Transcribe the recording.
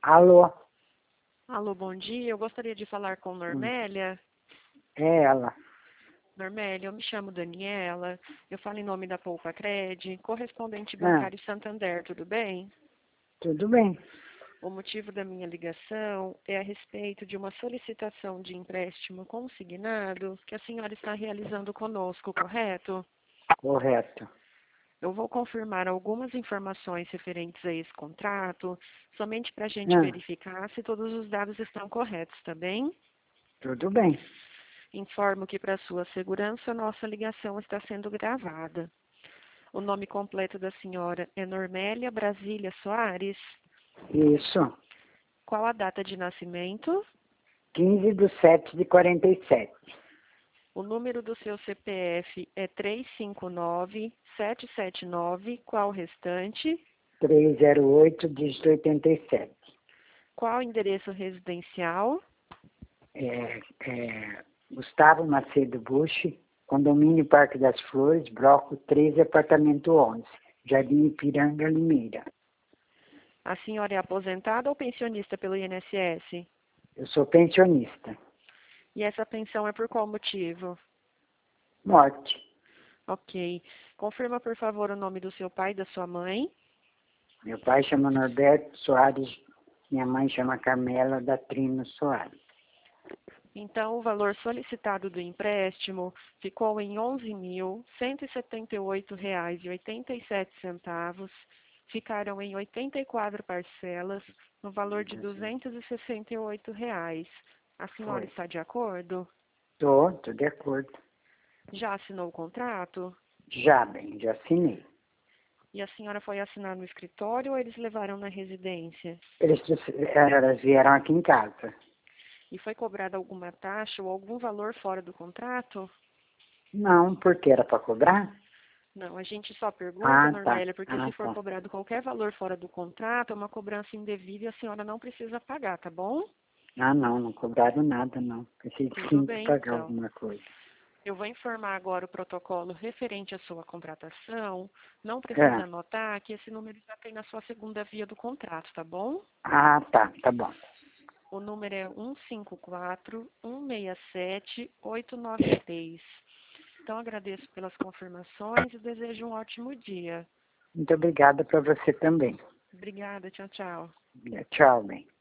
Alô? Alô, bom dia. Eu gostaria de falar com Normélia. É ela. Normélia, eu me chamo Daniela. Eu falo em nome da Poupa Cred, correspondente Ah, bancário Santander, tudo bem? tudo bem. O motivo da minha ligação é a respeito de uma solicitação de empréstimo consignado que a senhora está realizando conosco, correto? Correto. Eu vou confirmar algumas informações referentes a esse contrato, somente para a gente Ah, verificar se todos os dados estão corretos, tá bem? tudo bem. Informo que, para sua segurança, nossa ligação está sendo gravada. O nome completo da senhora é Normélia Brasília Soares. Isso. Qual a data de nascimento? 15/7/47. O número do seu CPF é 359-779. Qual o restante? 308, dígito 87. Qual o endereço residencial? Gustavo Macedo Bush, Condomínio Parque das Flores, bloco 13, apartamento 11, Jardim Ipiranga, Limeira. A senhora é aposentada ou pensionista pelo INSS? Eu sou pensionista. E essa pensão é por qual motivo? Morte. Ok. Confirma, por favor, o nome do seu pai e da sua mãe. Meu pai chama Norberto Soares, minha mãe chama Carmela da Trino Soares. Então, o valor solicitado do empréstimo ficou em R$ 11.178,87. Ficaram em 84 parcelas, no valor de R$ 268. A senhora Foi. está de acordo? Tô de acordo. Já assinou o contrato? Já assinei. E a senhora foi assinar no escritório ou eles levaram na residência? Elas vieram aqui em casa. E foi cobrada alguma taxa ou algum valor fora do contrato? Não, porque era para cobrar? Não, a gente só pergunta, Ah, tá. Normélia, porque Ah, se for tá. cobrado qualquer valor fora do contrato, é uma cobrança indevida e a senhora não precisa pagar, tá bom? Ah, não cobraram nada, não. Pensei que Tudo tinha que bem, pagar então. alguma coisa. Eu vou informar agora o protocolo referente à sua contratação. Não precisa É. anotar que esse número já tem na sua segunda via do contrato, tá bom? Ah, tá bom. O número é 154-167-893. Então, agradeço pelas confirmações e desejo um ótimo dia. Muito obrigada para você também. Obrigada, tchau, tchau. Tchau, bem.